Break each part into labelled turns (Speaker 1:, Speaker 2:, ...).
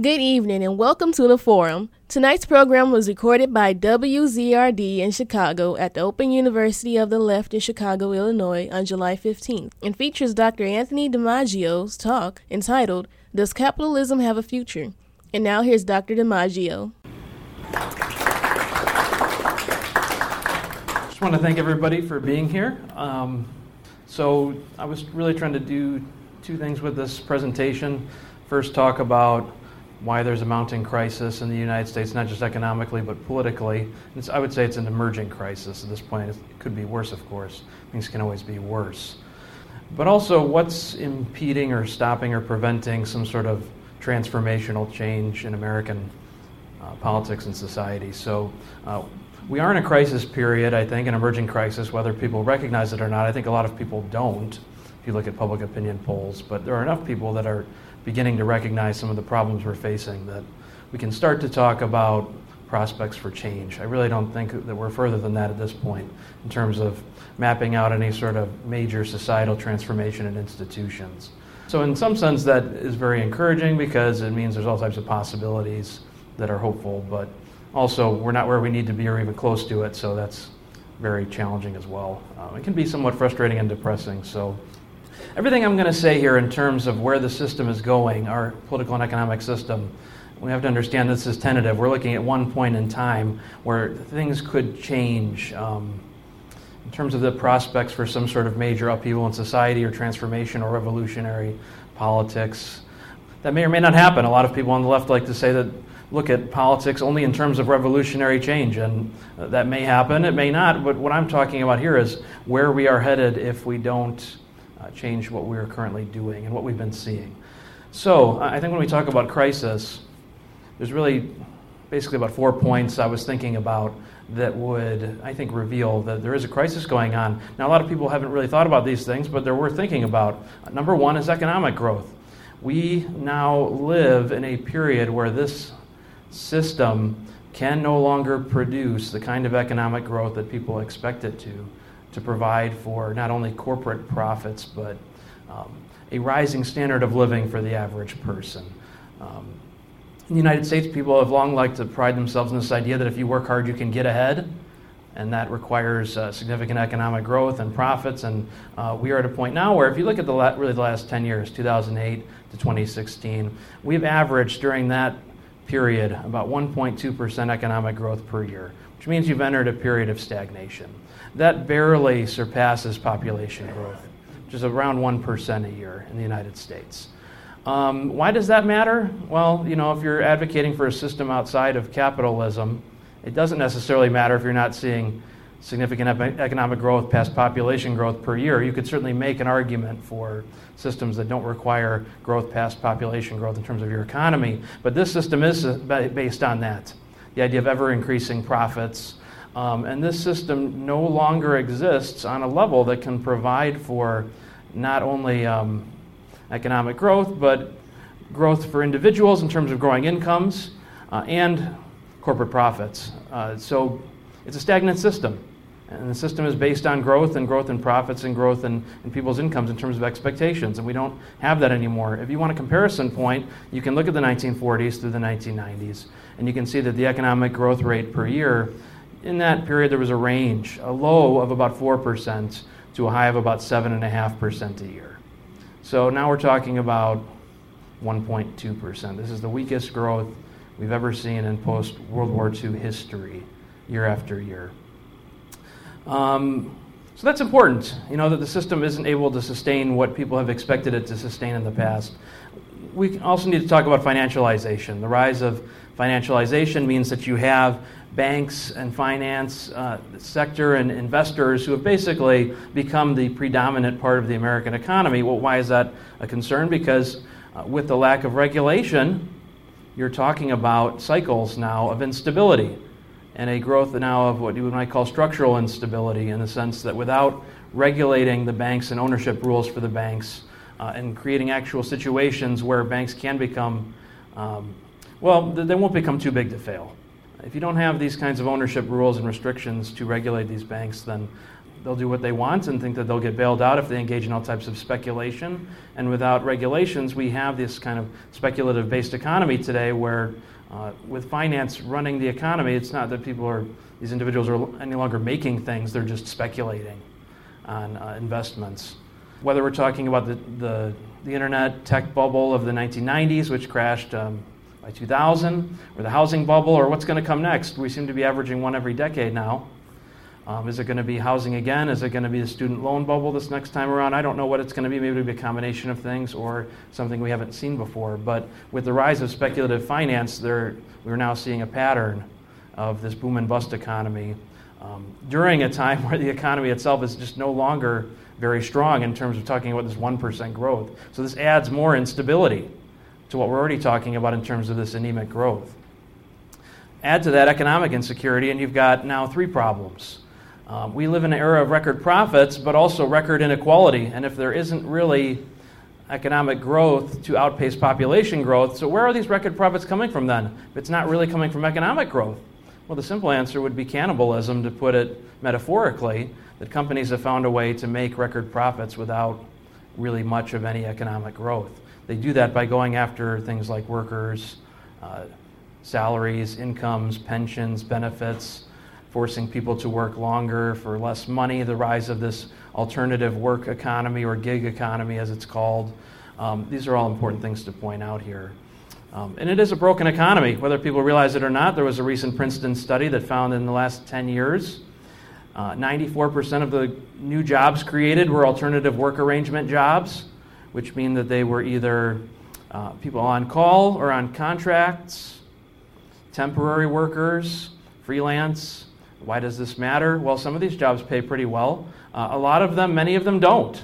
Speaker 1: Good evening and welcome to the Forum. Tonight's program was recorded by WZRD in Chicago at the Open University of the Left in Chicago, Illinois on July 15th and features Dr. Anthony DiMaggio's talk entitled, Does Capitalism Have a Future? And now here's Dr. DiMaggio.
Speaker 2: Just want to thank everybody for being here. So I was really trying to do two things with this presentation. First, talk about why there's a mounting crisis in the United States, not just economically, but politically. I would say it's an emerging crisis at this point. It could be worse, of course. Things can always be worse. But also, what's impeding or stopping or preventing some sort of transformational change in American politics and society? So we are in a crisis period, I think, an emerging crisis, whether people recognize it or not. I think a lot of people don't, if you look at public opinion polls. But there are enough people that are beginning to recognize some of the problems we're facing that we can start to talk about prospects for change. I really don't think that we're further than that at this point in terms of mapping out any sort of major societal transformation in institutions. So in some sense that is very encouraging because it means there's all types of possibilities that are hopeful, but also we're not where we need to be or even close to it, so that's very challenging as well. It can be somewhat frustrating and depressing. So everything I'm going to say here in terms of where the system is going, our political and economic system, we have to understand this is tentative. We're looking at one point in time where things could change in terms of the prospects for some sort of major upheaval in society or transformation or revolutionary politics. That may or may not happen. A lot of people on the left like to say that look at politics only in terms of revolutionary change, and that may happen, it may not, but what I'm talking about here is where we are headed if we don't change what we're currently doing and what we've been seeing. So I think when we talk about crisis, there's really basically about 4 points I was thinking about that would, I think, reveal that there is a crisis going on. Now, a lot of people haven't really thought about these things, but they're worth thinking about. Number one is economic growth. We now live in a period where this system can no longer produce the kind of economic growth that people expect it to provide for not only corporate profits, but a rising standard of living for the average person. In the United States, people have long liked to pride themselves in this idea that if you work hard, you can get ahead, and that requires significant economic growth and profits. And we are at a point now where if you look at the last 10 years, 2008 to 2016, we've averaged during that period about 1.2% economic growth per year, which means you've entered a period of stagnation. That barely surpasses population growth, which is around 1% a year in the United States. Why does that matter? Well, if you're advocating for a system outside of capitalism, it doesn't necessarily matter if you're not seeing significant economic growth past population growth per year. You could certainly make an argument for systems that don't require growth past population growth in terms of your economy, but this system is based on that, the idea of ever-increasing profits. And this system no longer exists on a level that can provide for not only economic growth, but growth for individuals in terms of growing incomes and corporate profits. So it's a stagnant system. And the system is based on growth in profits and growth in people's incomes in terms of expectations. And we don't have that anymore. If you want a comparison point, you can look at the 1940s through the 1990s, and you can see that the economic growth rate per year, in that period there was a range, a low of about 4% to a high of about 7.5% a year. So now we're talking about 1.2%. This is the weakest growth we've ever seen in post-World War II history, year after year. So that's important, that the system isn't able to sustain what people have expected it to sustain in the past. We also need to talk about financialization. The rise of financialization means that you have banks and finance sector and investors who have basically become the predominant part of the American economy. Well, why is that a concern? Because with the lack of regulation, you're talking about cycles now of instability and a growth now of what you might call structural instability, in the sense that without regulating the banks and ownership rules for the banks and creating actual situations where banks can become, they won't become too big to fail. If you don't have these kinds of ownership rules and restrictions to regulate these banks, then they'll do what they want and think that they'll get bailed out if they engage in all types of speculation. And without regulations, we have this kind of speculative-based economy today where with finance running the economy, it's not that these individuals are any longer making things, they're just speculating on investments. Whether we're talking about the internet tech bubble of the 1990s, which crashed by 2000, or the housing bubble, or what's going to come next. We seem to be averaging one every decade now. Is it going to be housing again? Is it going to be the student loan bubble this next time around? I don't know what it's going to be. Maybe it'll be a combination of things or something we haven't seen before. But with the rise of speculative finance, we're now seeing a pattern of this boom and bust economy during a time where the economy itself is just no longer very strong in terms of talking about this 1% growth. So this adds more instability to what we're already talking about in terms of this anemic growth. Add to that economic insecurity, and you've got now three problems. We live in an era of record profits, but also record inequality. And if there isn't really economic growth to outpace population growth, so where are these record profits coming from then? If it's not really coming from economic growth? Well, the simple answer would be cannibalism, to put it metaphorically, that companies have found a way to make record profits without really much of any economic growth. They do that by going after things like workers, salaries, incomes, pensions, benefits, forcing people to work longer for less money, the rise of this alternative work economy or gig economy as it's called. These are all important things to point out here. And it is a broken economy, whether people realize it or not. There was a recent Princeton study that found in the last 10 years, 94% of the new jobs created were alternative work arrangement jobs, which mean that they were either people on call or on contracts, temporary workers, freelance. Why does this matter? Well, some of these jobs pay pretty well. A lot of them, many of them don't.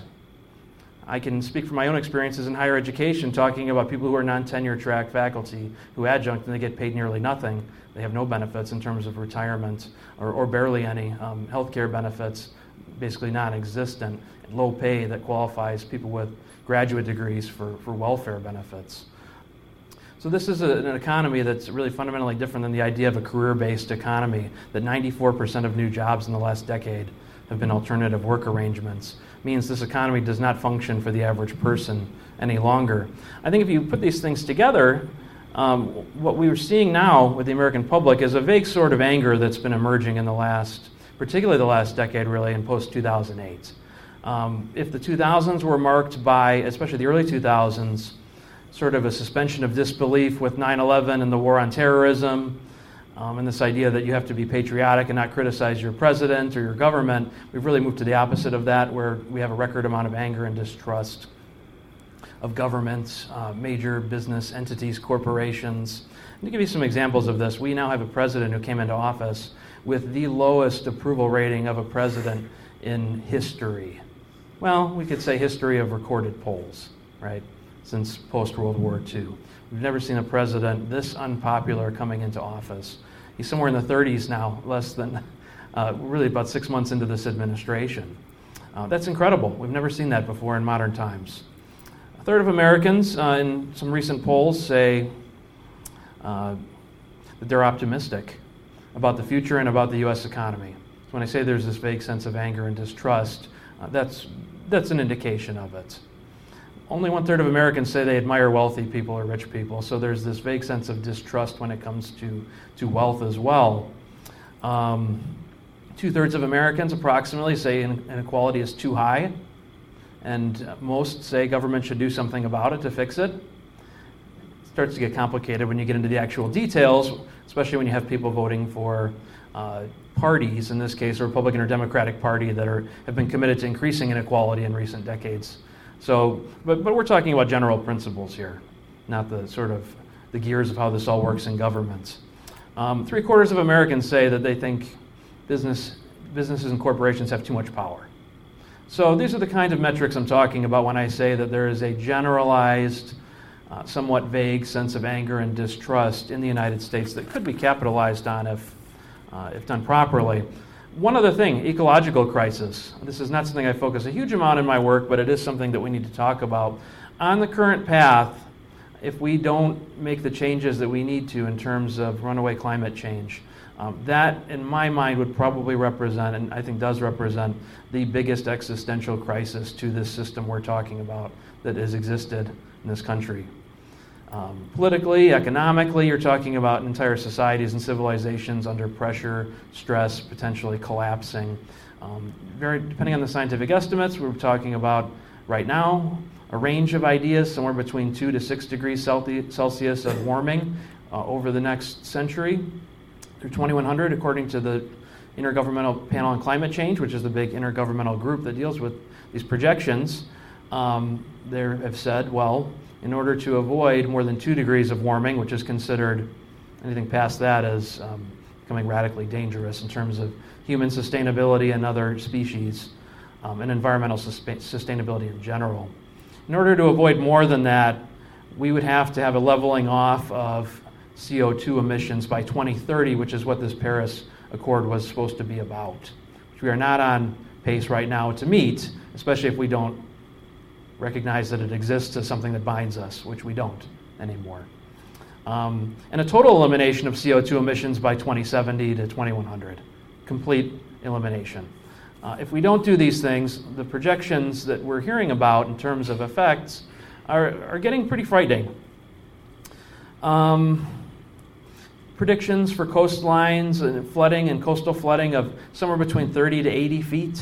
Speaker 2: I can speak from my own experiences in higher education, talking about people who are non-tenure track faculty who adjunct and they get paid nearly nothing. They have no benefits in terms of retirement or barely any healthcare benefits, basically non-existent, and low pay that qualifies people with graduate degrees for welfare benefits. So this is an economy that's really fundamentally different than the idea of a career-based economy, that 94% of new jobs in the last decade have been alternative work arrangements. It means this economy does not function for the average person any longer. I think if you put these things together, what we are seeing now with the American public is a vague sort of anger that's been emerging in particularly the last decade really, in post-2008. If the 2000s were marked by, especially the early 2000s, sort of a suspension of disbelief with 9/11 and the war on terrorism, and this idea that you have to be patriotic and not criticize your president or your government, we've really moved to the opposite of that, where we have a record amount of anger and distrust of governments, major business entities, corporations. To give you some examples of this, we now have a president who came into office with the lowest approval rating of a president in history. Well, we could say history of recorded polls, right? Since post-World War II. We've never seen a president this unpopular coming into office. He's somewhere in the 30s now, less than, really about 6 months into this administration. That's incredible. We've never seen that before in modern times. A third of Americans in some recent polls say that they're optimistic about the future and about the U.S. economy. So when I say there's this vague sense of anger and distrust, that's an indication of it. Only 1/3 of Americans say they admire wealthy people or rich people, so there's this vague sense of distrust when it comes to wealth as well. 2/3 of Americans approximately say inequality is too high, and most say government should do something about it to fix it. It starts to get complicated when you get into the actual details, especially when you have people voting for parties, in this case a Republican or Democratic Party, that have been committed to increasing inequality in recent decades. So, but we're talking about general principles here, not the sort of the gears of how this all works in government. 3/4 of Americans say that they think businesses and corporations have too much power. So these are the kind of metrics I'm talking about when I say that there is a generalized, somewhat vague sense of anger and distrust in the United States that could be capitalized on if done properly. One other thing, ecological crisis. This is not something I focus a huge amount in my work, but it is something that we need to talk about. On the current path, if we don't make the changes that we need to in terms of runaway climate change, That, in my mind, would probably represent, and I think does represent, the biggest existential crisis to this system we're talking about that has existed in this country. Politically, economically, you're talking about entire societies and civilizations under pressure, stress, potentially collapsing. Depending on the scientific estimates, we're talking about right now a range of ideas somewhere between 2 to 6 degrees Celsius of warming over the next century through 2100, according to the Intergovernmental Panel on Climate Change, which is the big intergovernmental group that deals with these projections. They have said, well, in order to avoid more than 2 degrees of warming, which is considered anything past that as becoming radically dangerous in terms of human sustainability and other species, and environmental sustainability in general. In order to avoid more than that, we would have to have a leveling off of CO2 emissions by 2030, which is what this Paris Accord was supposed to be about, which we are not on pace right now to meet, especially if we don't recognize that it exists as something that binds us, which we don't anymore. And a total elimination of CO2 emissions by 2070 to 2100. Complete elimination. If we don't do these things, the projections that we're hearing about in terms of effects are getting pretty frightening. Predictions for coastlines and flooding and coastal flooding of somewhere between 30 to 80 feet.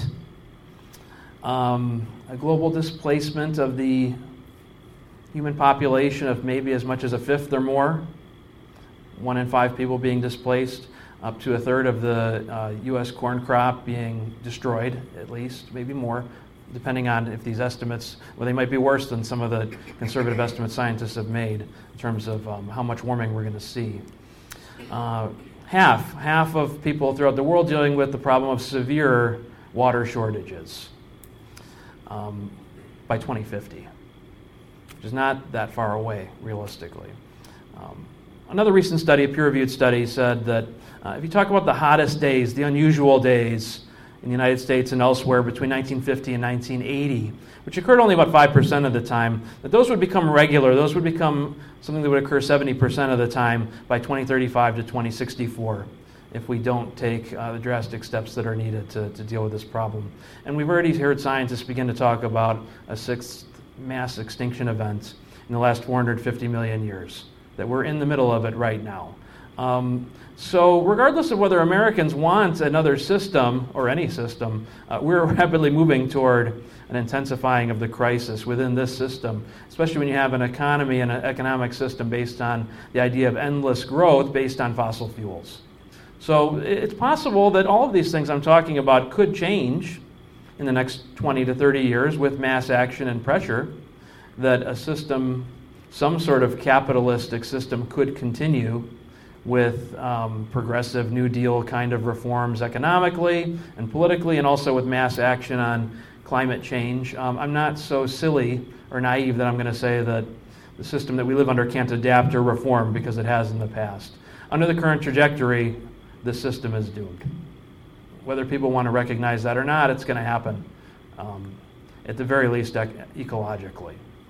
Speaker 2: A global displacement of the human population of maybe as much as a fifth or more. 1 in 5 people being displaced. Up to a third of the U.S. corn crop being destroyed, at least, maybe more, depending on if these estimates, well, they might be worse than some of the conservative estimates scientists have made in terms of how much warming we're going to see. Half of people throughout the world dealing with the problem of severe water shortages by 2050, which is not that far away, realistically. Another recent study, a peer-reviewed study, said that if you talk about the hottest days, the unusual days in the United States and elsewhere between 1950 and 1980, which occurred only about 5% of the time, that those would become regular. Those would become something that would occur 70% of the time by 2035 to 2064 if we don't take the drastic steps that are needed to deal with this problem. And we've already heard scientists begin to talk about a 6th mass extinction event in the last 450 million years, that we're in the middle of it right now. So regardless of whether Americans want another system or any system, we're rapidly moving toward an intensifying of the crisis within this system, especially when you have an economy and an economic system based on the idea of endless growth based on fossil fuels. So it's possible that all of these things I'm talking about could change in the next 20 to 30 years with mass action and pressure, that a system, some sort of capitalistic system, could continue with progressive New Deal kind of reforms economically and politically, and also with mass action on climate change. I'm not so silly or naive that I'm going to say that the system that we live under can't adapt or reform, because it has in the past. Under the current trajectory, this system is doomed. Whether people want to recognize that or not, it's going to happen, at the very least ecologically.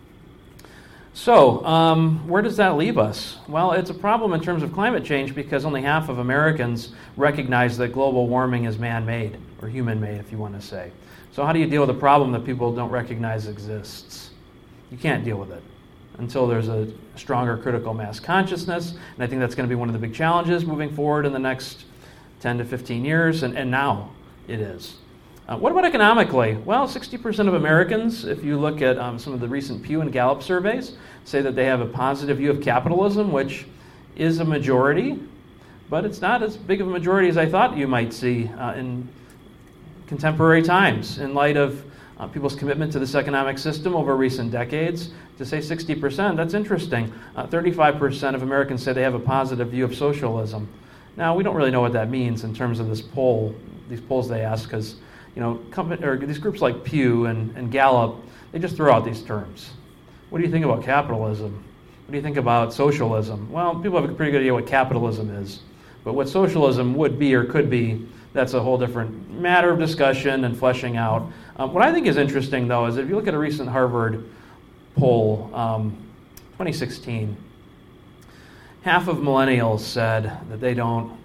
Speaker 2: So, where does that leave us? Well, it's a problem in terms of climate change because only half of Americans recognize that global warming is man-made, or human-made, if you want to say. So how do you deal with a problem that people don't recognize exists? You can't deal with it until there's a stronger critical mass consciousness, and I think that's going to be one of the big challenges moving forward in the next 10 to 15 years, and now it is. What about economically? Well, 60% of Americans, if you look at some of the recent Pew and Gallup surveys, say that they have a positive view of capitalism, which is a majority, but it's not as big of a majority as I thought you might see in contemporary times, in light of people's commitment to this economic system over recent decades. To say 60%, that's interesting. 35% of Americans say they have a positive view of socialism. Now, we don't really know what that means in terms of this poll, these polls they ask, because these groups like Pew and Gallup, they just throw out these terms. What do you think about capitalism? What do you think about socialism? Well, people have a pretty good idea what capitalism is, but what socialism would be or could be, that's a whole different matter of discussion and fleshing out. What I think is interesting, though, is if you look at a recent Harvard poll, 2016, half of millennials said that they don't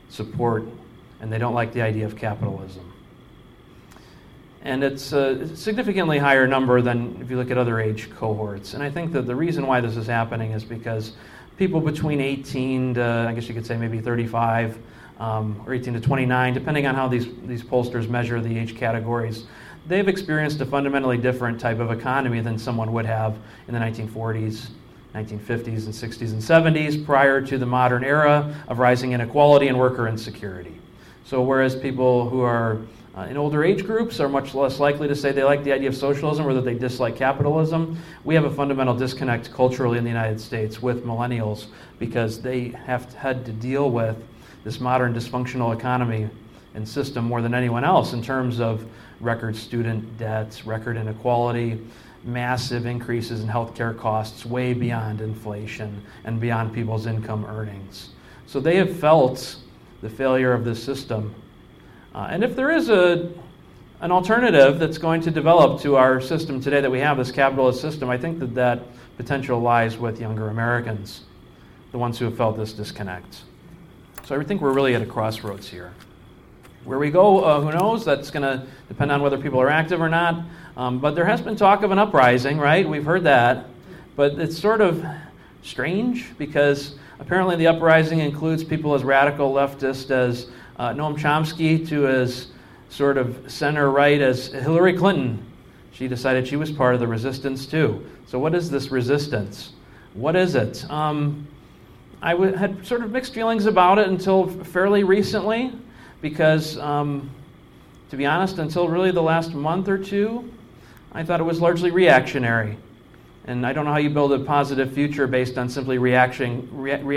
Speaker 2: support, and they don't like the idea of capitalism. And it's a significantly higher number than if you look at other age cohorts. And I think that the reason why this is happening is because people between 18 to, I guess you could say maybe 35, or 18 to 29, depending on how these pollsters measure the age categories, they've experienced a fundamentally different type of economy than someone would have in the 1940s, 1950s, and 60s and 70s, prior to the modern era of rising inequality and worker insecurity. So whereas people who are in older age groups are much less likely to say they like the idea of socialism or that they dislike capitalism, we have a fundamental disconnect culturally in the United States with millennials because they have had to deal with this modern dysfunctional economy and system more than anyone else in terms of record student debts, record inequality, massive increases in healthcare costs way beyond inflation and beyond people's income earnings. So they have felt the failure of this system. And if there is an alternative that's going to develop to our system today that we have, this capitalist system, I think that potential lies with younger Americans, the ones who have felt this disconnect. So I think we're really at a crossroads here. Where we go, who knows? That's going to depend on whether people are active or not. But there has been talk of an uprising, right? We've heard that. But it's sort of strange because apparently the uprising includes people as radical leftist as Noam Chomsky to as sort of center-right as Hillary Clinton. She decided she was part of the resistance too. So what is this resistance? What is it? I had sort of mixed feelings about it until fairly recently because, to be honest, until really the last month or two, I thought it was largely reactionary. And I don't know how you build a positive future based on simply reacting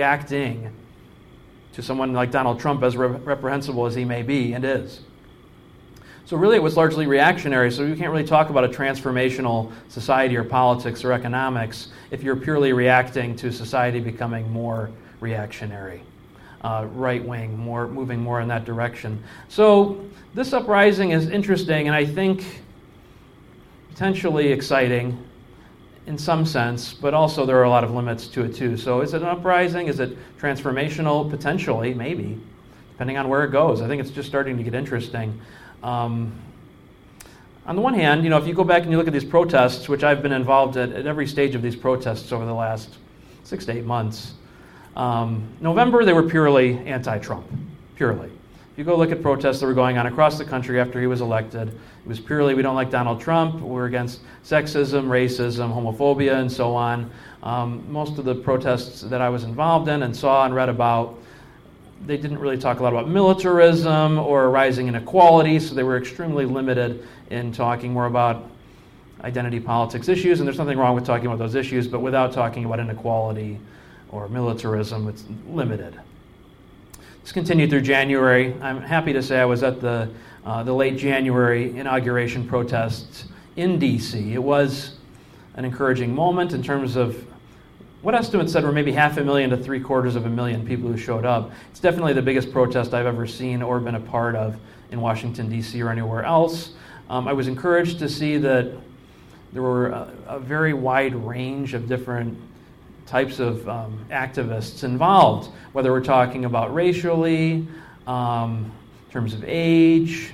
Speaker 2: to someone like Donald Trump, as reprehensible as he may be and is. So really it was largely reactionary, so you can't really talk about a transformational society or politics or economics if you're purely reacting to society becoming more reactionary, right-wing, moving more in that direction. So this uprising is interesting and I think potentially exciting in some sense, but also there are a lot of limits to it too. So is it an uprising? Is it transformational? Potentially, maybe, depending on where it goes. I think it's just starting to get interesting. On the one hand, if you go back and you look at these protests, which I've been involved at every stage of these protests over the last 6 to 8 months, November they were purely anti-Trump, purely. If you go look at protests that were going on across the country after he was elected, it was purely, we don't like Donald Trump, we're against sexism, racism, homophobia, and so on. Most of the protests that I was involved in and saw and read about, they didn't really talk a lot about militarism or rising inequality, so they were extremely limited in talking more about identity politics issues, and there's nothing wrong with talking about those issues, but without talking about inequality or militarism, it's limited. This continued through January. I'm happy to say I was at the late January inauguration protests in D.C. It was an encouraging moment in terms of what estimates said were maybe 500,000 to 750,000 people who showed up. It's definitely the biggest protest I've ever seen or been a part of in Washington, D.C. or anywhere else. I was encouraged to see that there were a very wide range of different types of activists involved, whether we're talking about racially, in terms of age,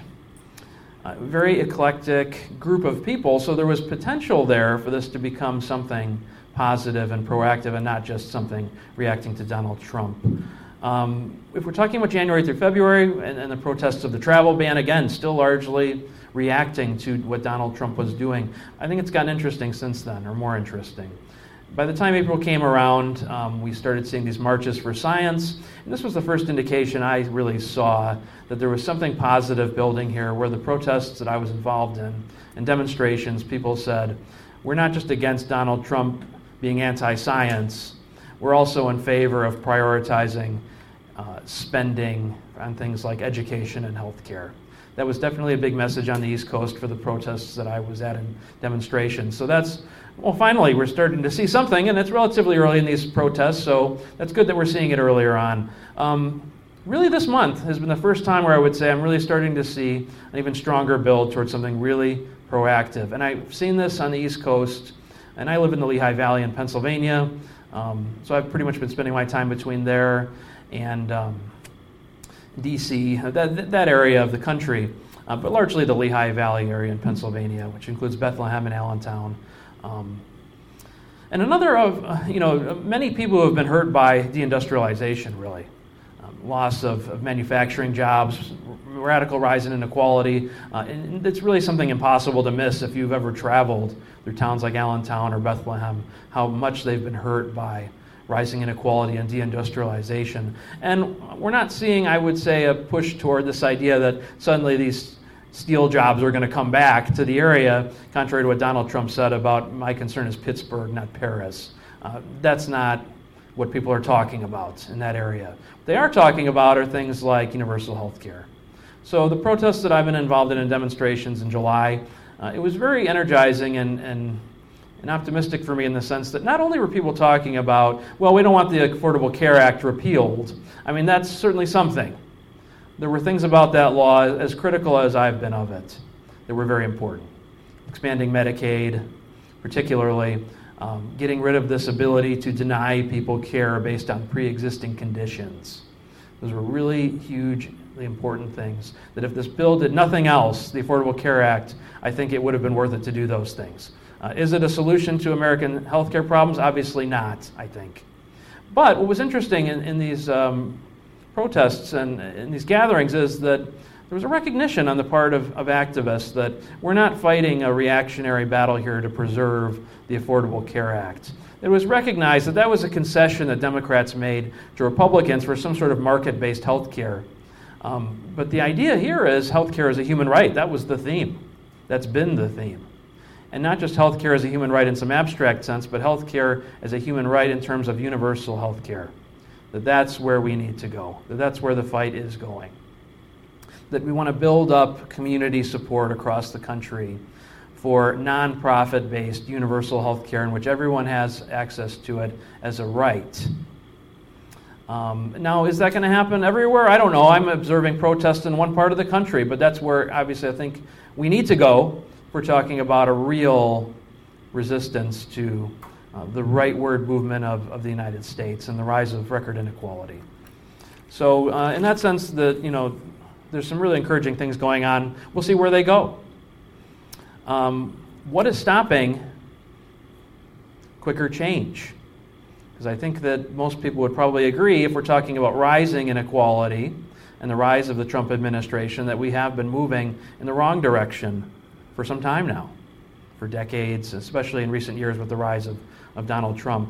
Speaker 2: a very eclectic group of people. So there was potential there for this to become something positive and proactive and not just something reacting to Donald Trump. If we're talking about January through February and the protests of the travel ban, again, still largely reacting to what Donald Trump was doing, I think it's gotten interesting since then, or more interesting. By the time April came around, we started seeing these marches for science, and this was the first indication I really saw that there was something positive building here, where the protests that I was involved in and demonstrations, people said, we're not just against Donald Trump being anti-science, we're also in favor of prioritizing spending on things like education and healthcare. That was definitely a big message on the East Coast for the protests that I was at in demonstrations. So that's, well, finally we're starting to see something, and it's relatively early in these protests, so that's good that we're seeing it earlier on. Really this month has been the first time where I would say I'm really starting to see an even stronger build towards something really proactive. And I've seen this on the East Coast, and I live in the Lehigh Valley in Pennsylvania, so I've pretty much been spending my time between there and D.C., that area of the country, but largely the Lehigh Valley area in Pennsylvania, which includes Bethlehem and Allentown. And another of, many people who have been hurt by deindustrialization, really. Loss of manufacturing jobs, radical rise in inequality. And it's really something impossible to miss if you've ever traveled through towns like Allentown or Bethlehem, how much they've been hurt by rising inequality and deindustrialization. And we're not seeing, I would say, a push toward this idea that suddenly these steel jobs are going to come back to the area, contrary to what Donald Trump said about my concern is Pittsburgh, not Paris. That's not what people are talking about in that area. What they are talking about are things like universal health care. So the protests that I've been involved in demonstrations in July, it was very energizing and optimistic for me in the sense that not only were people talking about, well, we don't want the Affordable Care Act repealed. I mean, that's certainly something. There were things about that law, as critical as I've been of it, that were very important. Expanding Medicaid, particularly, getting rid of this ability to deny people care based on pre-existing conditions. Those were really hugely important things, that if this bill did nothing else, the Affordable Care Act, I think it would have been worth it to do those things. Is it a solution to American healthcare problems? Obviously not, I think. But what was interesting in these protests and in these gatherings is that there was a recognition on the part of activists that we're not fighting a reactionary battle here to preserve the Affordable Care Act. It was recognized that that was a concession that Democrats made to Republicans for some sort of market-based health care. But the idea here is health care is a human right. That was the theme. That's been the theme. And not just health care as a human right in some abstract sense, but health care as a human right in terms of universal health care. That's where we need to go. That's where the fight is going. That we want to build up community support across the country for nonprofit-based universal health care in which everyone has access to it as a right. Now, is that going to happen everywhere? I don't know. I'm observing protests in one part of the country, but that's where, obviously, I think we need to go if we're talking about a real resistance to the rightward movement of the United States and the rise of record inequality. So in that sense, there's some really encouraging things going on. We'll see where they go. What is stopping quicker change? Because I think that most people would probably agree, if we're talking about rising inequality and the rise of the Trump administration, that we have been moving in the wrong direction for some time now, for decades, especially in recent years with the rise of Donald Trump.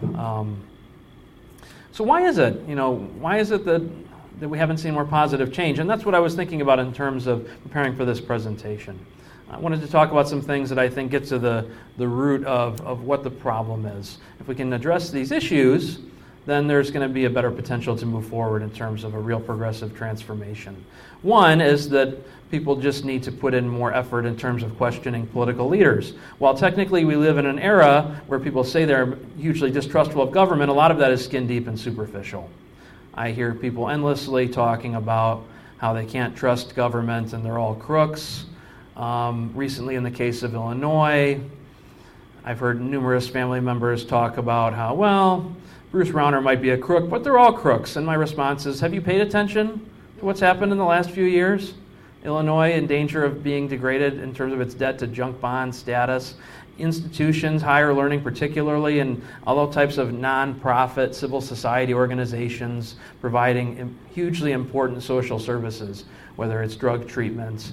Speaker 2: So why is it? Why is it that we haven't seen more positive change? And that's what I was thinking about in terms of preparing for this presentation. I wanted to talk about some things that I think get to the root of what the problem is. If we can address these issues, then there's going to be a better potential to move forward in terms of a real progressive transformation. One is that people just need to put in more effort in terms of questioning political leaders. While technically we live in an era where people say they're hugely distrustful of government, a lot of that is skin deep and superficial. I hear people endlessly talking about how they can't trust government and they're all crooks. Recently, in the case of Illinois, I've heard numerous family members talk about how, well, Bruce Rauner might be a crook, but they're all crooks. And my response is, have you paid attention to what's happened in the last few years? Illinois in danger of being degraded in terms of its debt to junk bond status. Institutions, higher learning particularly, and all types of nonprofit civil society organizations providing hugely important social services, whether it's drug treatments,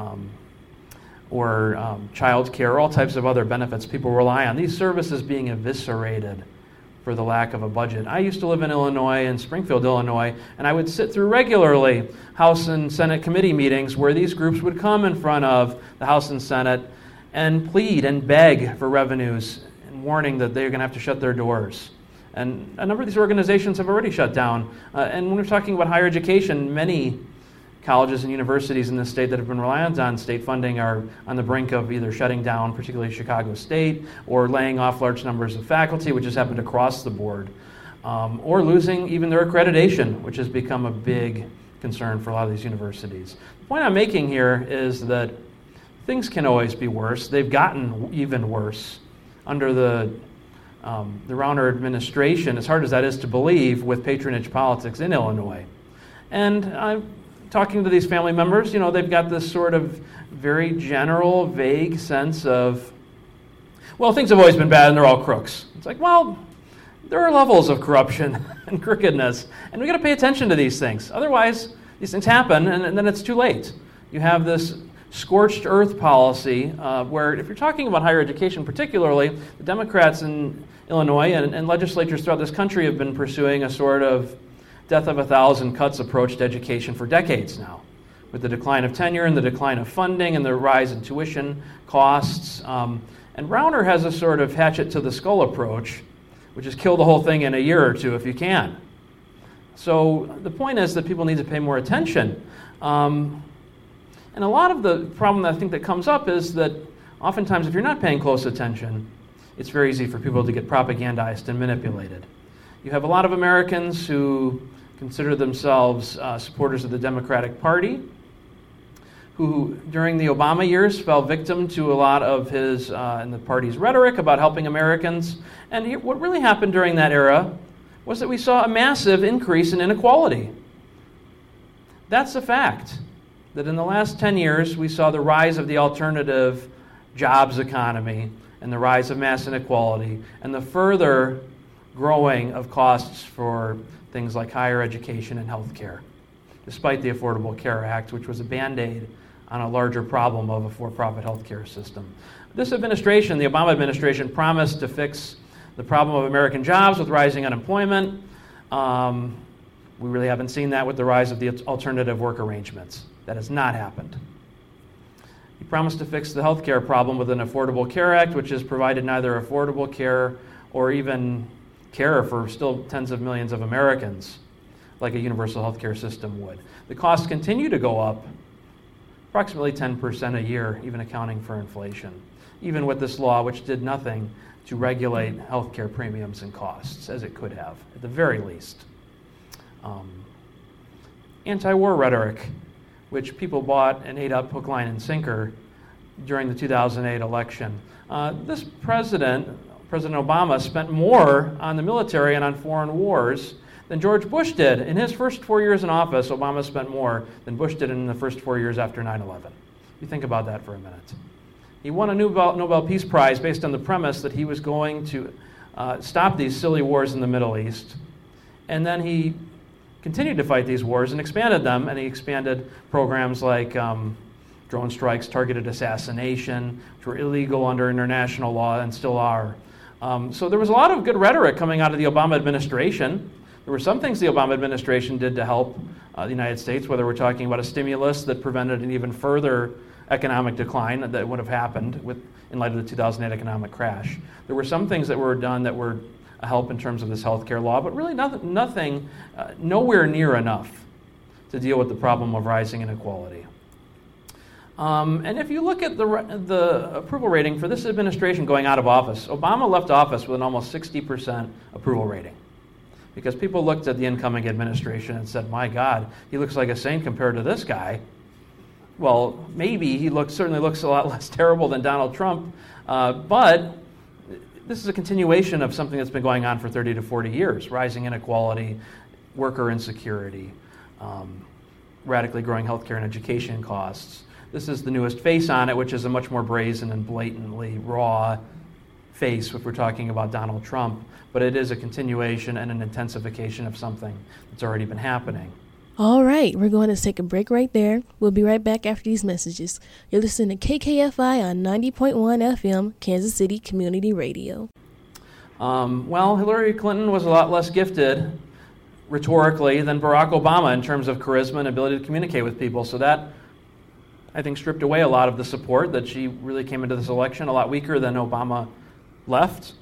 Speaker 2: or child care, all types of other benefits people rely on. These services being eviscerated for the lack of a budget. I used to live in Illinois, in Springfield, Illinois, and I would sit through regularly House and Senate committee meetings where these groups would come in front of the House and Senate and plead and beg for revenues and warning that they're going to have to shut their doors. And a number of these organizations have already shut down. And when we're talking about higher education, many colleges and universities in this state that have been reliant on state funding are on the brink of either shutting down, particularly Chicago State, or laying off large numbers of faculty, which has happened across the board, or losing even their accreditation, which has become a big concern for a lot of these universities. The point I'm making here is that things can always be worse. They've gotten even worse under the Rauner administration, as hard as that is to believe, with patronage politics in Illinois. And talking to these family members, they've got this sort of very general, vague sense of, well, things have always been bad and they're all crooks. It's like, well, there are levels of corruption and crookedness, and we got to pay attention to these things. Otherwise, these things happen, and then it's too late. You have this scorched earth policy where, if you're talking about higher education particularly, the Democrats in Illinois and legislatures throughout this country have been pursuing a sort of death of 1,000 cuts approach to education for decades now, with the decline of tenure and the decline of funding and the rise in tuition costs. And Rauner has a sort of hatchet to the skull approach, which is kill the whole thing in a year or two if you can. So the point is that people need to pay more attention. And a lot of the problem I think that comes up is that oftentimes if you're not paying close attention, it's very easy for people to get propagandized and manipulated. You have a lot of Americans who consider themselves supporters of the Democratic Party, who during the Obama years fell victim to a lot of his and the party's rhetoric about helping Americans. And what really happened during that era was that we saw a massive increase in inequality. That's a fact, that in the last 10 years we saw the rise of the alternative jobs economy and the rise of mass inequality and the further growing of costs for things like higher education and health care, despite the Affordable Care Act, which was a Band-Aid on a larger problem of a for-profit health care system. This administration, the Obama administration, promised to fix the problem of American jobs with rising unemployment. We really haven't seen that with the rise of the alternative work arrangements. That has not happened. He promised to fix the health care problem with an Affordable Care Act, which has provided neither affordable care or even care for still tens of millions of Americans, like a universal health care system would. The costs continue to go up approximately 10% a year, even accounting for inflation, even with this law, which did nothing to regulate health care premiums and costs, as it could have, at the very least. Anti-war rhetoric, which people bought and ate up hook, line, and sinker during the 2008 election. This President Obama, spent more on the military and on foreign wars than George Bush did. In his first 4 years in office, Obama spent more than Bush did in the first 4 years after 9/11. You think about that for a minute. He won a Nobel Peace Prize based on the premise that he was going to stop these silly wars in the Middle East. And then he continued to fight these wars and expanded them, and he expanded programs like drone strikes, targeted assassination, which were illegal under international law and still are. So there was a lot of good rhetoric coming out of the Obama administration. There were some things the Obama administration did to help the United States, whether we're talking about a stimulus that prevented an even further economic decline that would have happened in light of the 2008 economic crash. There were some things that were done that were a help in terms of this health care law, but really nothing, nowhere near enough to deal with the problem of rising inequality. And if you look at the approval rating for this administration going out of office, Obama left office with an almost 60% approval rating, because people looked at the incoming administration and said, my God, he looks like a saint compared to this guy. Well, maybe he certainly looks a lot less terrible than Donald Trump, but this is a continuation of something that's been going on for 30 to 40 years, rising inequality, worker insecurity, radically growing healthcare and education costs. This is the newest face on it, which is a much more brazen and blatantly raw face if we're talking about Donald Trump, but it is a continuation and an intensification of something that's already been happening.
Speaker 1: All right, we're going to take a break right there. We'll be right back after these messages. You're listening to KKFI on 90.1 FM, Kansas City Community Radio.
Speaker 2: Well, Hillary Clinton was a lot less gifted rhetorically than Barack Obama in terms of charisma and ability to communicate with people, so that, I think, stripped away a lot of the support that she really came into this election a lot weaker than Obama left.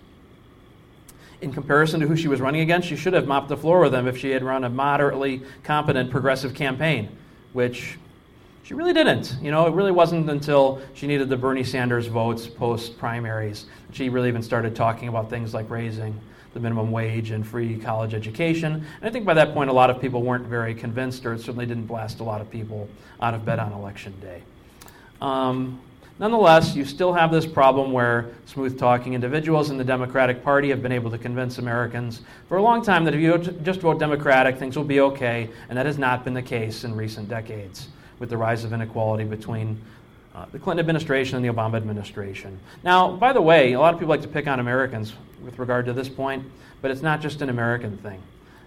Speaker 2: In comparison to who she was running against, she should have mopped the floor with him if she had run a moderately competent progressive campaign, which she really didn't. You know, it really wasn't until she needed the Bernie Sanders votes post-primaries that she really even started talking about things like raising the minimum wage and free college education. And I think by that point a lot of people weren't very convinced, or it certainly didn't blast a lot of people out of bed on election day. Nonetheless, you still have this problem where smooth-talking individuals in the Democratic Party have been able to convince Americans for a long time that if you just vote Democratic, things will be okay, and that has not been the case in recent decades with the rise of inequality between the Clinton administration and the Obama administration. Now, by the way, a lot of people like to pick on Americans with regard to this point, but it's not just an American thing.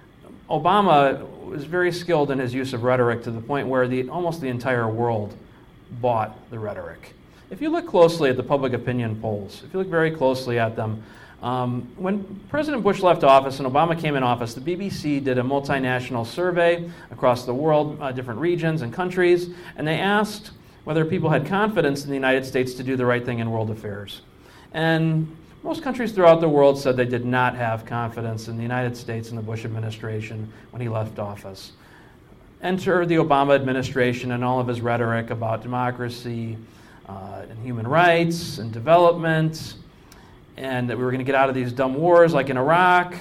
Speaker 2: Obama was very skilled in his use of rhetoric to the point where almost the entire world bought the rhetoric. If you look closely at the public opinion polls, if you look very closely at them, when President Bush left office and Obama came in office, the BBC did a multinational survey across the world, different regions and countries, and they asked whether people had confidence in the United States to do the right thing in world affairs. And most countries throughout the world said they did not have confidence in the United States and the Bush administration when he left office. Enter the Obama administration and all of his rhetoric about democracy and human rights and development, and that we were going to get out of these dumb wars like in Iraq.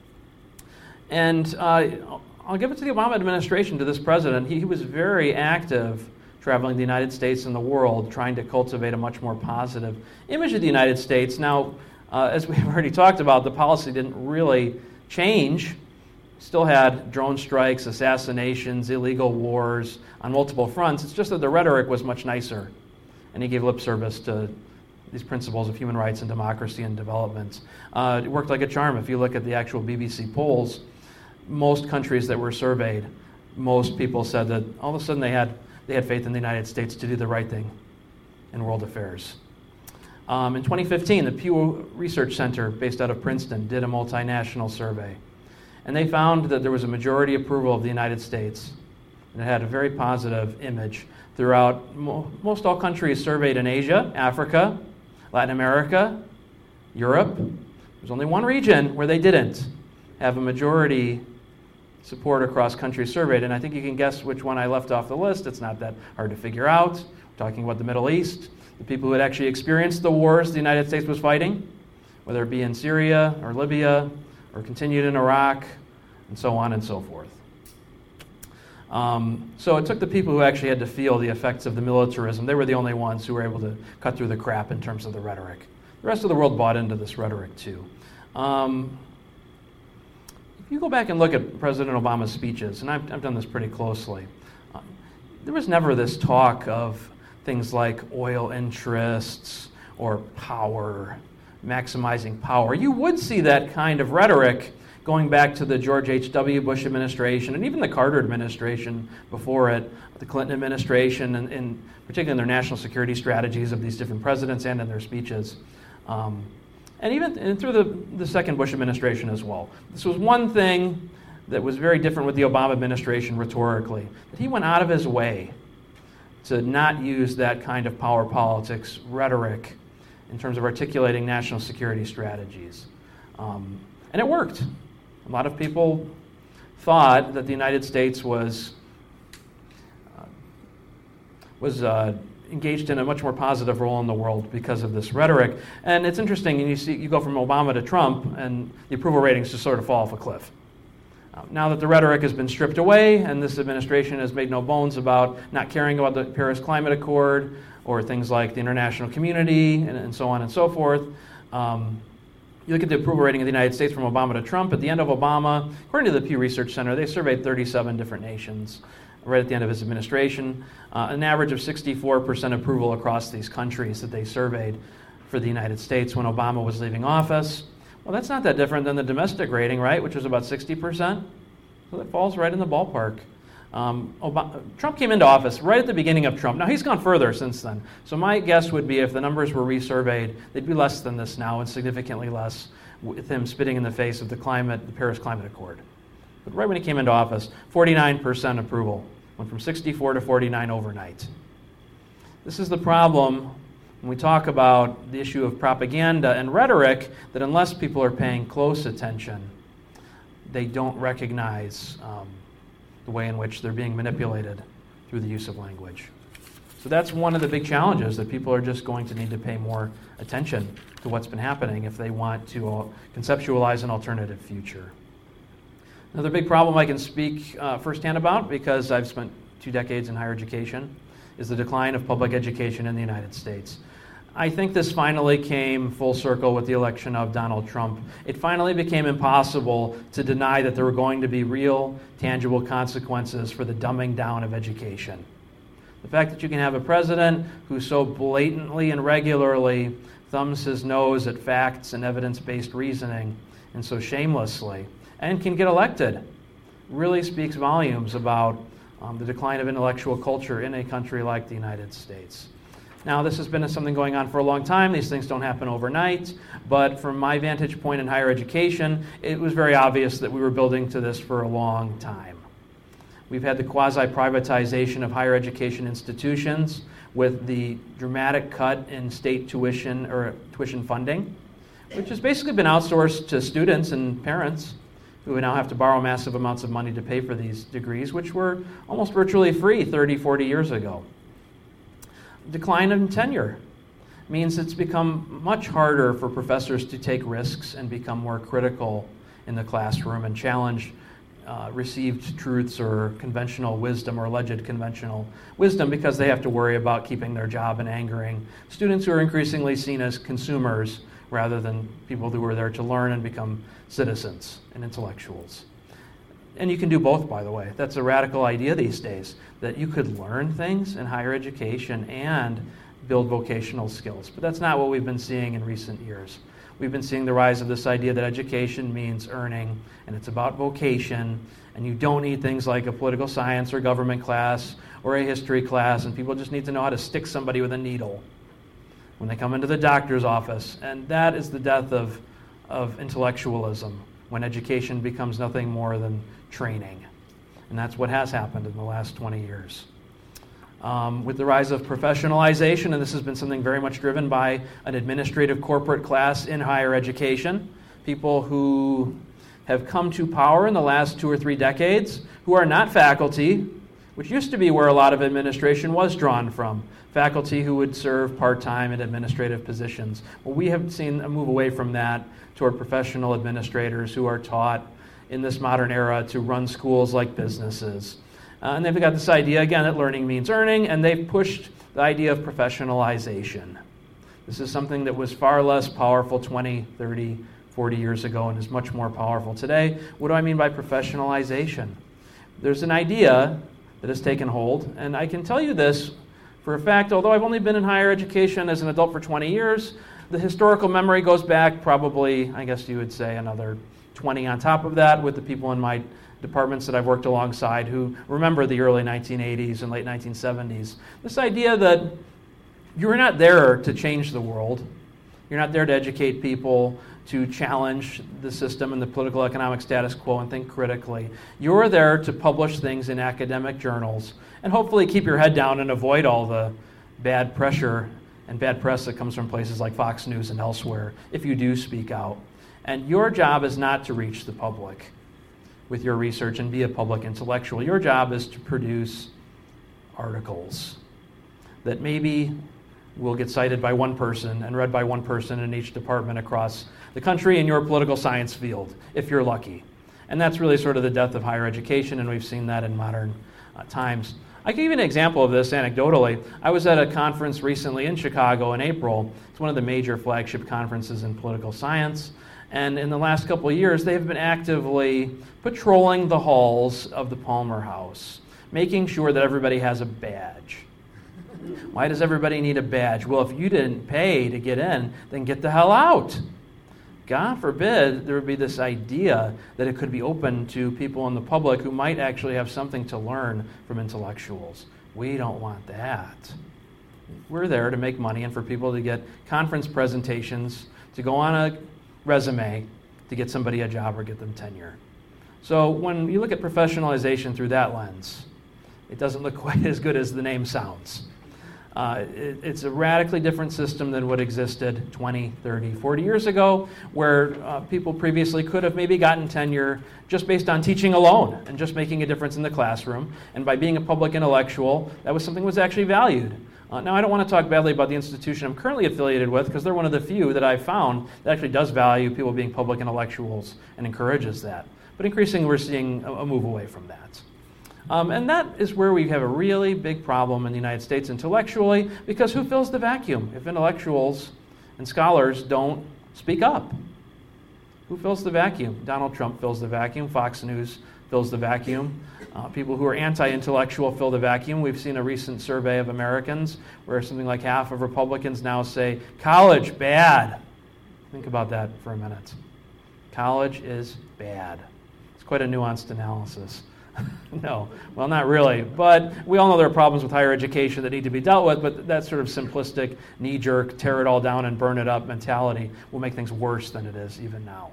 Speaker 2: And I'll give it to the Obama administration, to this president. He was very active traveling the United States and the world, trying to cultivate a much more positive image of the United States. Now, as we've already talked about, the policy didn't really change. Still had drone strikes, assassinations, illegal wars on multiple fronts. It's just that the rhetoric was much nicer, and he gave lip service to these principles of human rights and democracy and development. It worked like a charm. If you look at the actual BBC polls, most countries that were surveyed, most people said that all of a sudden they had faith in the United States to do the right thing in world affairs. In 2015, the Pew Research Center, based out of Princeton, did a multinational survey. And they found that there was a majority approval of the United States. And it had a very positive image throughout most all countries surveyed in Asia, Africa, Latin America, Europe. There's only one region where they didn't have a majority support across countries surveyed, and I think you can guess which one I left off the list. It's not that hard to figure out. We're talking about the Middle East, the people who had actually experienced the wars the United States was fighting, whether it be in Syria or Libya or continued in Iraq, and so on and so forth. So it took the people who actually had to feel the effects of the militarism. They were the only ones who were able to cut through the crap in terms of the rhetoric. The rest of the world bought into this rhetoric too. If you go back and look at President Obama's speeches, and I've done this pretty closely, there was never this talk of things like oil interests or power, maximizing power. You would see that kind of rhetoric going back to the George H.W. Bush administration and even the Carter administration before it, the Clinton administration, and particularly in their national security strategies of these different presidents and in their speeches. And even through the second Bush administration as well. This was one thing that was very different with the Obama administration rhetorically, that he went out of his way to not use that kind of power politics rhetoric in terms of articulating national security strategies. And it worked. A lot of people thought that the United States was engaged in a much more positive role in the world because of this rhetoric. And it's interesting, and you go from Obama to Trump, and the approval ratings just sort of fall off a cliff. Now that the rhetoric has been stripped away, and this administration has made no bones about not caring about the Paris Climate Accord or things like the international community and so on and so forth, you look at the approval rating of the United States from Obama to Trump. At the end of Obama, according to the Pew Research Center, they surveyed 37 different nations right at the end of his administration, an average of 64% approval across these countries that they surveyed for the United States when Obama was leaving office. Well, that's not that different than the domestic rating, right, which was about 60%. So that falls right in the ballpark. Trump came into office right at the beginning of Trump. Now, he's gone further since then. So my guess would be if the numbers were resurveyed, they'd be less than this now and significantly less with him spitting in the face of the Paris Climate Accord. But right when he came into office, 49% approval. Went from 64 to 49 overnight. This is the problem when we talk about the issue of propaganda and rhetoric, that unless people are paying close attention, they don't recognize the way in which they're being manipulated through the use of language. So that's one of the big challenges, that people are just going to need to pay more attention to what's been happening if they want to conceptualize an alternative future. Another big problem I can speak firsthand about, because I've spent 2 decades in higher education, is the decline of public education in the United States. I think this finally came full circle with the election of Donald Trump. It finally became impossible to deny that there were going to be real, tangible consequences for the dumbing down of education. The fact that you can have a president who so blatantly and regularly thumbs his nose at facts and evidence-based reasoning, and so shamelessly, and can get elected, really speaks volumes about the decline of intellectual culture in a country like the United States. Now, this has been something going on for a long time. These things don't happen overnight, but from my vantage point in higher education, it was very obvious that we were building to this for a long time. We've had the quasi-privatization of higher education institutions with the dramatic cut in state tuition or tuition funding, which has basically been outsourced to students and parents who now have to borrow massive amounts of money to pay for these degrees, which were almost virtually free 30, 40 years ago. Decline in tenure means it's become much harder for professors to take risks and become more critical in the classroom and challenge received truths or conventional wisdom or alleged conventional wisdom because they have to worry about keeping their job and angering students who are increasingly seen as consumers rather than people who are there to learn and become citizens and intellectuals. And you can do both, by the way. That's a radical idea these days, that you could learn things in higher education and build vocational skills. But that's not what we've been seeing in recent years. We've been seeing the rise of this idea that education means earning, and it's about vocation, and you don't need things like a political science or government class or a history class, and people just need to know how to stick somebody with a needle when they come into the doctor's office. And that is the death of intellectualism, when education becomes nothing more than training. And that's what has happened in the last 20 years. With the rise of professionalization, and this has been something very much driven by an administrative corporate class in higher education, people who have come to power in the last 2 or 3 decades, who are not faculty, which used to be where a lot of administration was drawn from, faculty who would serve part-time in administrative positions. Well, we have seen a move away from that toward professional administrators who are taught in this modern era to run schools like businesses. And they've got this idea, again, that learning means earning, and they've pushed the idea of professionalization. This is something that was far less powerful 20, 30, 40 years ago and is much more powerful today. What do I mean by professionalization? There's an idea that has taken hold, and I can tell you this for a fact, although I've only been in higher education as an adult for 20 years, the historical memory goes back probably, I guess you would say, another 20 on top of that with the people in my departments that I've worked alongside who remember the early 1980s and late 1970s. This idea that you're not there to change the world. You're not there to educate people, to challenge the system and the political economic status quo and think critically. You're there to publish things in academic journals and hopefully keep your head down and avoid all the bad pressure and bad press that comes from places like Fox News and elsewhere if you do speak out. And your job is not to reach the public with your research and be a public intellectual. Your job is to produce articles that maybe will get cited by one person and read by one person in each department across the country in your political science field, if you're lucky. And that's really sort of the death of higher education, and we've seen that in modern times. I can give you an example of this anecdotally. I was at a conference recently in Chicago in April. It's one of the major flagship conferences in political science. And in the last couple of years, they have been actively patrolling the halls of the Palmer House, making sure that everybody has a badge. Why does everybody need a badge? Well, if you didn't pay to get in, then get the hell out. God forbid there would be this idea that it could be open to people in the public who might actually have something to learn from intellectuals. We don't want that. We're there to make money and for people to get conference presentations, to go on a resume, to get somebody a job or get them tenure. So when you look at professionalization through that lens, it doesn't look quite as good as the name sounds. It's a radically different system than what existed 20, 30, 40 years ago, where people previously could have maybe gotten tenure just based on teaching alone and just making a difference in the classroom. And by being a public intellectual, that was something that was actually valued. Now, I don't want to talk badly about the institution I'm currently affiliated with, because they're one of the few that I've found that actually does value people being public intellectuals and encourages that. But increasingly, we're seeing a move away from that. And that is where we have a really big problem in the United States intellectually, because who fills the vacuum if intellectuals and scholars don't speak up? Who fills the vacuum? Donald Trump fills the vacuum. Fox News fills the vacuum. People who are anti-intellectual fill the vacuum. We've seen a recent survey of Americans where something like half of Republicans now say, college, bad. Think about that for a minute. College is bad. It's quite a nuanced analysis. No, well, not really. But we all know there are problems with higher education that need to be dealt with, but that sort of simplistic, knee-jerk, tear it all down and burn it up mentality will make things worse than it is even now.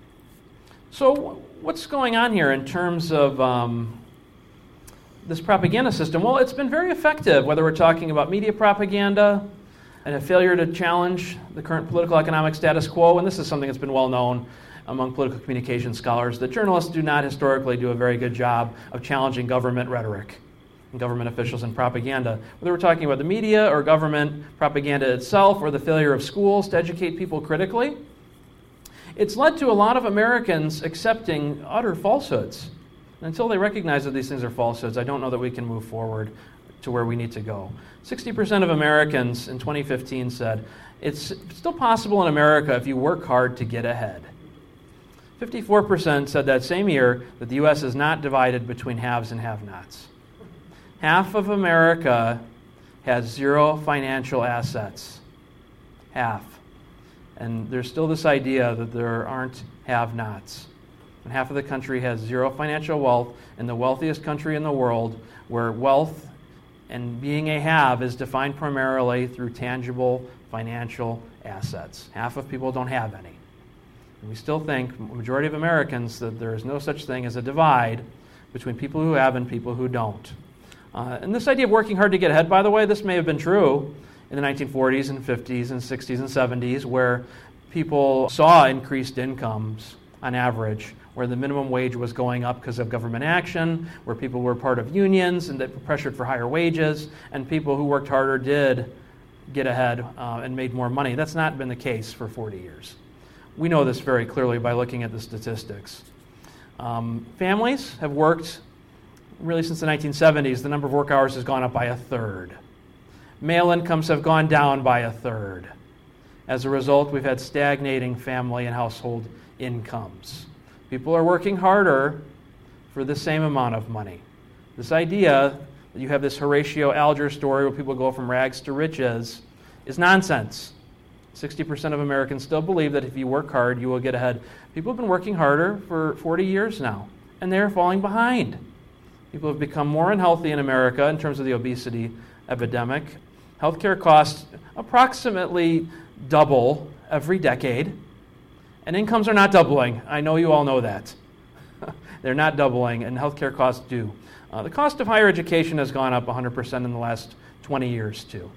Speaker 2: So what's going on here in terms of this propaganda system? Well, it's been very effective, whether we're talking about media propaganda and a failure to challenge the current political economic status quo, and this is something that's been well known among political communication scholars, that journalists do not historically do a very good job of challenging government rhetoric and government officials and propaganda. Whether we're talking about the media or government propaganda itself or the failure of schools to educate people critically, it's led to a lot of Americans accepting utter falsehoods. And until they recognize that these things are falsehoods, I don't know that we can move forward to where we need to go. 60% of Americans in 2015 said, it's still possible in America if you work hard to get ahead. 54% said that same year that the U.S. is not divided between haves and have-nots. Half of America has zero financial assets. Half. And there's still this idea that there aren't have-nots. And half of the country has zero financial wealth in the wealthiest country in the world, where wealth and being a have is defined primarily through tangible financial assets. Half of people don't have any. And we still think, the majority of Americans, that there is no such thing as a divide between people who have and people who don't. And this idea of working hard to get ahead, by the way, this may have been true in the 1940s and 50s and 60s and 70s, where people saw increased incomes on average, where the minimum wage was going up because of government action, where people were part of unions and that pressured for higher wages, and people who worked harder did get ahead and made more money. That's not been the case for 40 years. We know this very clearly by looking at the statistics. Families have worked really since the 1970s. The number of work hours has gone up by a third. Male incomes have gone down by a third. As a result, we've had stagnating family and household incomes. People are working harder for the same amount of money. This idea that you have this Horatio Alger story where people go from rags to riches is nonsense. 60% of Americans still believe that if you work hard, you will get ahead. People have been working harder for 40 years now, and they're falling behind. People have become more unhealthy in America in terms of the obesity epidemic. Healthcare costs approximately double every decade, and incomes are not doubling. I know you all know that. They're not doubling, and healthcare costs do. The cost of higher education has gone up 100% in the last 20 years, too.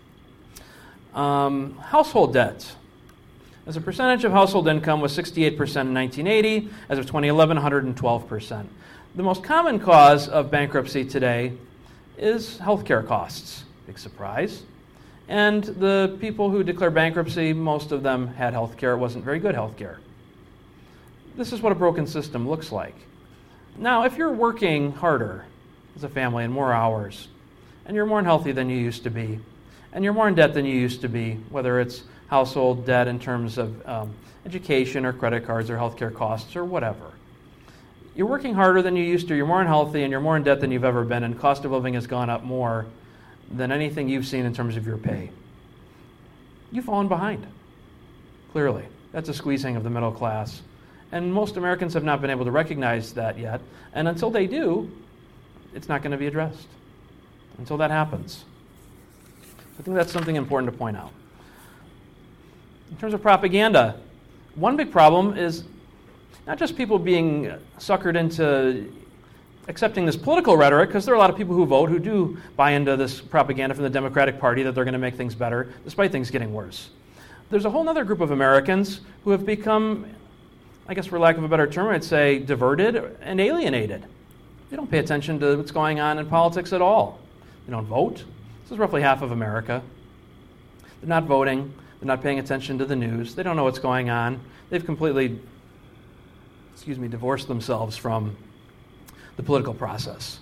Speaker 2: Household debt. As a percentage of household income was 68% in 1980. As of 2011, 112%. The most common cause of bankruptcy today is healthcare costs. Big surprise. And the people who declare bankruptcy, most of them had healthcare. It wasn't very good healthcare. This is what a broken system looks like. Now, if you're working harder as a family and more hours, and you're more unhealthy than you used to be, and you're more in debt than you used to be, whether it's household debt in terms of education or credit cards or healthcare costs or whatever. You're working harder than you used to, you're more unhealthy, and you're more in debt than you've ever been, and cost of living has gone up more than anything you've seen in terms of your pay. You've fallen behind, clearly. That's a squeezing of the middle class. And most Americans have not been able to recognize that yet, and until they do, it's not going to be addressed. Until that happens. I think that's something important to point out. In terms of propaganda, one big problem is not just people being suckered into accepting this political rhetoric, because there are a lot of people who vote who do buy into this propaganda from the Democratic Party that they're going to make things better, despite things getting worse. There's a whole other group of Americans who have become, I guess for lack of a better term, I'd say diverted and alienated. They don't pay attention to what's going on in politics at all. They don't vote. This is roughly half of America. They're not voting. They're not paying attention to the news. They don't know what's going on. They've completely, divorced themselves from the political process.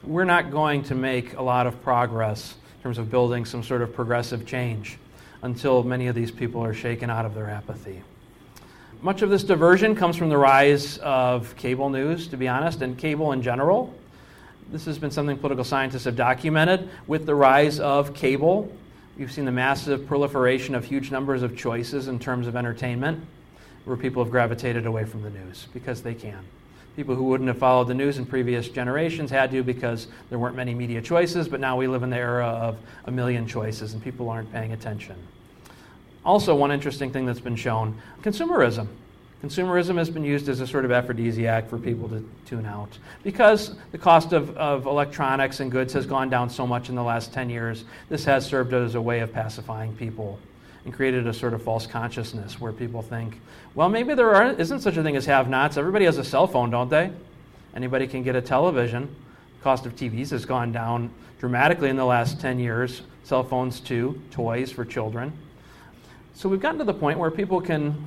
Speaker 2: we're not going to make a lot of progress in terms of building some sort of progressive change until many of these people are shaken out of their apathy. Much of this diversion comes from the rise of cable news, to be honest, and cable in general. This has been something political scientists have documented. With the rise of cable, you've seen the massive proliferation of huge numbers of choices in terms of entertainment, where people have gravitated away from the news because they can. People who wouldn't have followed the news in previous generations had to because there weren't many media choices, but now we live in the era of a million choices and people aren't paying attention. Also, one interesting thing that's been shown, consumerism. Consumerism has been used as a sort of aphrodisiac for people to tune out. Because the cost of electronics and goods has gone down so much in the last 10 years, this has served as a way of pacifying people and created a sort of false consciousness where people think, well, maybe there isn't such a thing as have-nots. Everybody has a cell phone, don't they? Anybody can get a television. The cost of TVs has gone down dramatically in the last 10 years. Cell phones too, toys for children. So we've gotten to the point where people can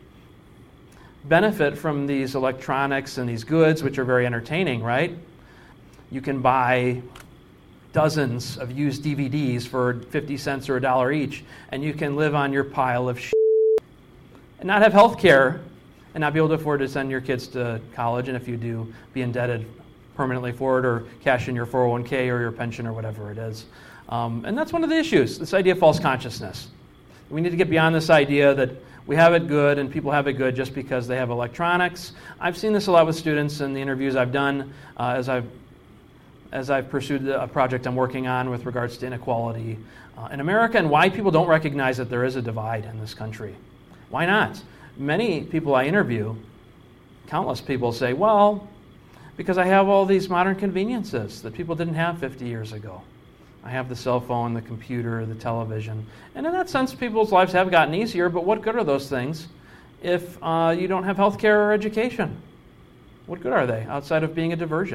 Speaker 2: benefit from these electronics and these goods, which are very entertaining, right? You can buy dozens of used DVDs for 50 cents or $1 each, and you can live on your pile of shit and not have health care and not be able to afford to send your kids to college, and if you do, be indebted permanently for it or cash in your 401k or your pension or whatever it is. And that's one of the issues, this idea of false consciousness. We need to get beyond this idea that we have it good and people have it good just because they have electronics. I've seen this a lot with students in the interviews I've done as I've pursued a project I'm working on with regards to inequality in America and why people don't recognize that there is a divide in this country. Why not? Many people I interview, countless people say, well, because I have all these modern conveniences that people didn't have 50 years ago. I have the cell phone, the computer, the television. And in that sense, people's lives have gotten easier, but what good are those things if you don't have health care or education? What good are they outside of being a diversion?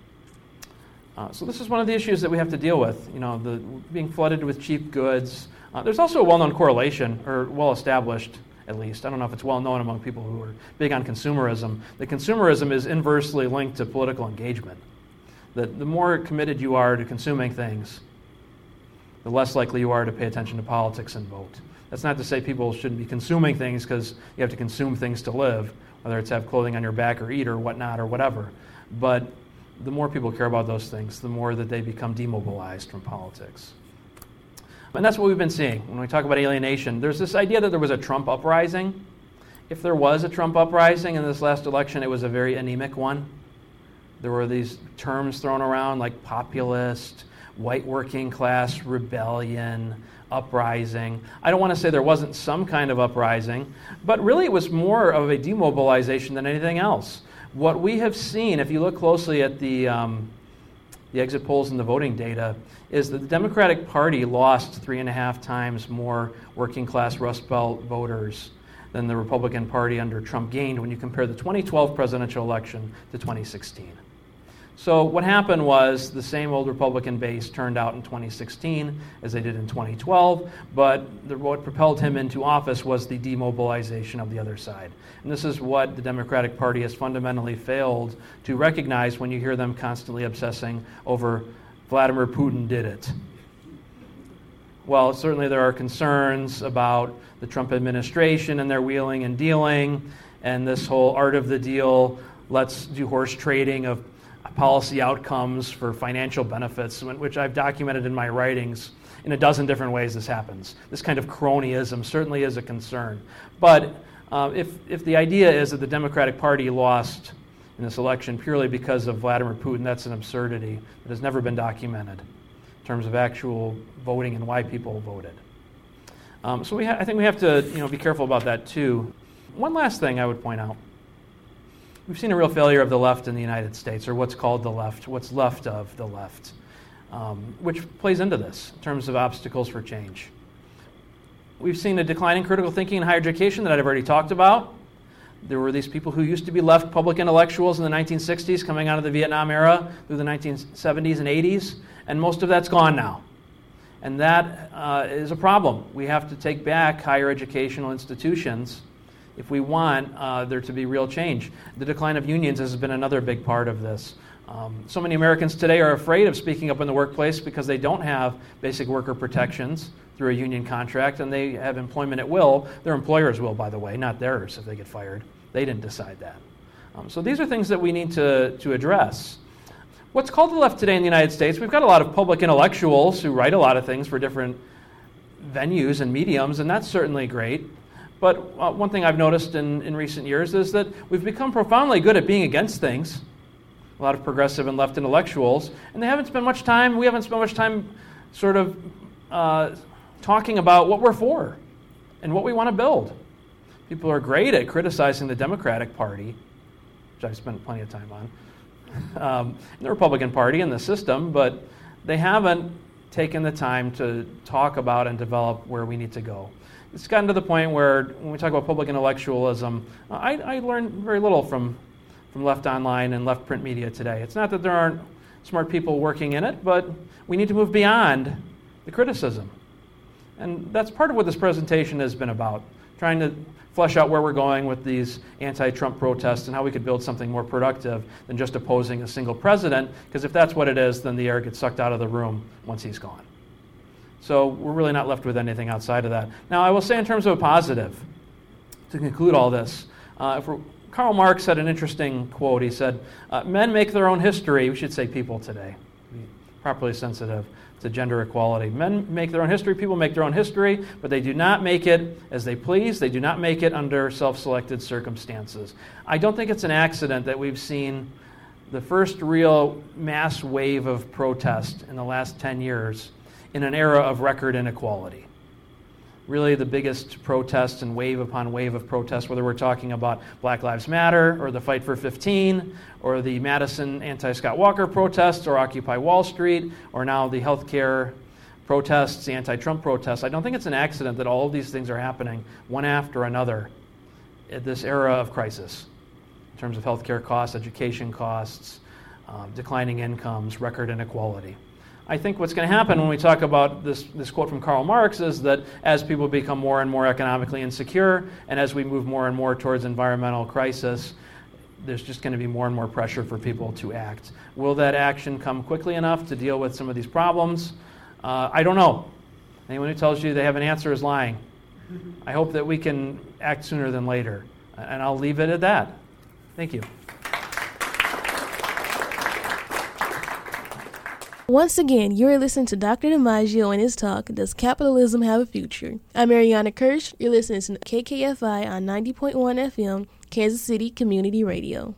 Speaker 2: So this is one of the issues that we have to deal with, the being flooded with cheap goods. There's also a well-known correlation, or well-established at least. I don't know if it's well-known among people who are big on consumerism. That consumerism is inversely linked to political engagement. That the more committed you are to consuming things, the less likely you are to pay attention to politics and vote. That's not to say people shouldn't be consuming things because you have to consume things to live, whether it's have clothing on your back or eat or whatnot or whatever. But the more people care about those things, the more that they become demobilized from politics. And that's what we've been seeing. When we talk about alienation, there's this idea that there was a Trump uprising. If there was a Trump uprising in this last election, it was a very anemic one. There were these terms thrown around like populist, white working class rebellion, uprising. I don't want to say there wasn't some kind of uprising, but really it was more of a demobilization than anything else. What we have seen, if you look closely at the exit polls and the voting data, is that the Democratic Party lost 3.5 times more working class Rust Belt voters than the Republican Party under Trump gained when you compare the 2012 presidential election to 2016. So what happened was the same old Republican base turned out in 2016 as they did in 2012, but what propelled him into office was the demobilization of the other side. And this is what the Democratic Party has fundamentally failed to recognize when you hear them constantly obsessing over Vladimir Putin did it. Well, certainly there are concerns about the Trump administration and their wheeling and dealing, and this whole art of the deal, let's do horse trading of policy outcomes for financial benefits, which I've documented in my writings in a dozen different ways this happens. This kind of cronyism certainly is a concern. But if the idea is that the Democratic Party lost in this election purely because of Vladimir Putin, that's an absurdity that has never been documented in terms of actual voting and why people voted. So I think we have to be careful about that too. One last thing I would point out. We've seen a real failure of the left in the United States, or what's called the left, what's left of the left, which plays into this in terms of obstacles for change. We've seen a decline in critical thinking in higher education that I've already talked about. There were these people who used to be left public intellectuals in the 1960s coming out of the Vietnam era through the 1970s and 80s, and most of that's gone now. And that is a problem. We have to take back higher educational institutions if we want there to be real change. The decline of unions has been another big part of this. So many Americans today are afraid of speaking up in the workplace because they don't have basic worker protections through a union contract, and they have employment at will. Their employers will, by the way, not theirs if they get fired. They didn't decide that. So these are things that we need to address. What's called the left today in the United States, we've got a lot of public intellectuals who write a lot of things for different venues and mediums, and that's certainly great. But one thing I've noticed in recent years is that we've become profoundly good at being against things. A lot of progressive and left intellectuals, and we haven't spent much time sort of talking about what we're for and what we want to build. People are great at criticizing the Democratic Party, which I've spent plenty of time on, the Republican Party and the system, but they haven't taken the time to talk about and develop where we need to go. It's gotten to the point where when we talk about public intellectualism, I learned very little from left online and left print media today. It's not that there aren't smart people working in it, but we need to move beyond the criticism. And that's part of what this presentation has been about, trying to flesh out where we're going with these anti-Trump protests and how we could build something more productive than just opposing a single president, because if that's what it is, then the air gets sucked out of the room once he's gone. So we're really not left with anything outside of that. Now, I will say in terms of a positive, to conclude all this, Karl Marx had an interesting quote. He said, men make their own history. We should say people today, be properly sensitive to gender equality. Men make their own history, people make their own history, but they do not make it as they please. They do not make it under self-selected circumstances. I don't think it's an accident that we've seen the first real mass wave of protest in the last 10 years in an era of record inequality. Really the biggest protests and wave upon wave of protests, whether we're talking about Black Lives Matter or the Fight for 15 or the Madison anti-Scott Walker protests or Occupy Wall Street or now the healthcare protests, the anti-Trump protests. I don't think it's an accident that all of these things are happening one after another at this era of crisis in terms of healthcare costs, education costs, declining incomes, record inequality. I think what's going to happen when we talk about this quote from Karl Marx is that as people become more and more economically insecure and as we move more and more towards environmental crisis, there's just going to be more and more pressure for people to act. Will that action come quickly enough to deal with some of these problems? I don't know. Anyone who tells you they have an answer is lying. I hope that we can act sooner than later. And I'll leave it at that. Thank you.
Speaker 1: Once again, you're listening to Dr. DiMaggio and his talk, Does Capitalism Have a Future? I'm Ariana Kirsch. You're listening to KKFI on 90.1 FM, Kansas City Community Radio.